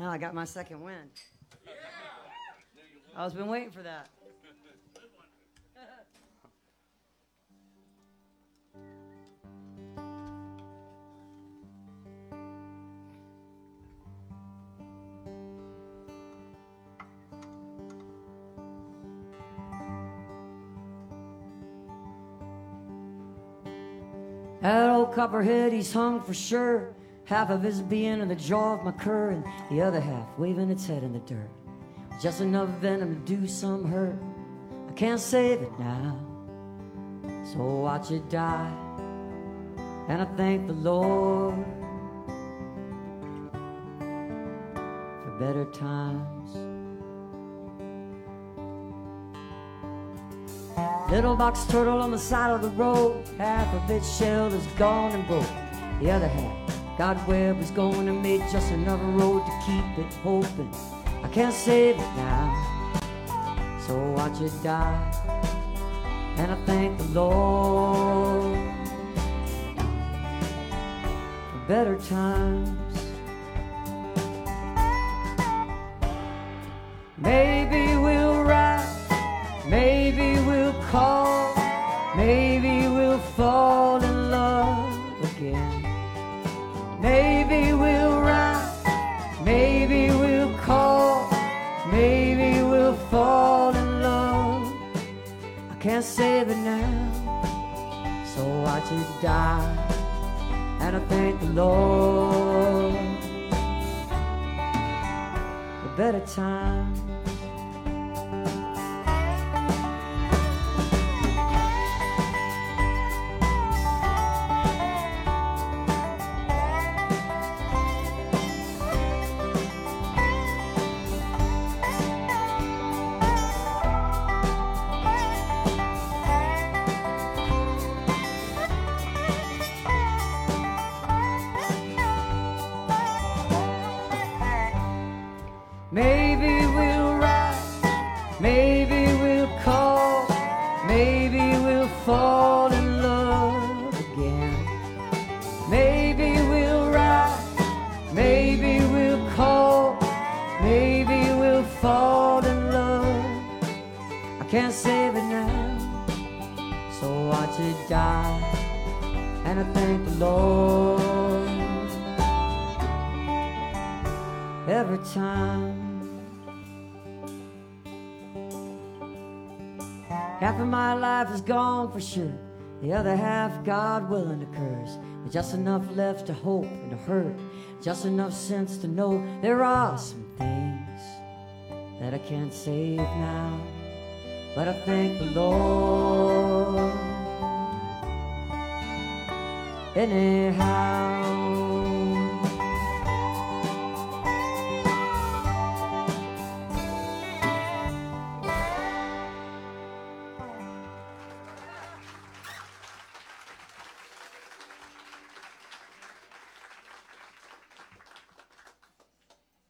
Now I got my second win. I was been waiting for that. That old copperhead, he's hung for sure. Half of his being in the jaw of my cur, and the other half waving its head in the dirt. Just enough venom to do some hurt. I can't save it now, so watch it die. And I thank the Lord for better times. Little box turtle on the side of the road, half of its shell is gone and broke. The other half, God Webb is going to make just another road to keep it hoping. I can't save it now, so watch it die. And I thank the Lord for better times. Maybe we'll write, maybe we'll call, maybe we'll fall in love again. Maybe we'll write, maybe we'll call, maybe we'll fall in love. I can't save it now, so watch it die. And I thank the Lord for better times. Maybe we'll write, maybe we'll call, maybe we'll fall in love again. Maybe we'll write, maybe we'll call, maybe we'll fall in love. I can't save it now, so watch it die. And I thank the Lord every time. Half of my life is gone for sure, the other half, God willing, to curse. But just enough left to hope and to hurt, just enough sense to know there are some things that I can't save now. But I thank the Lord anyhow.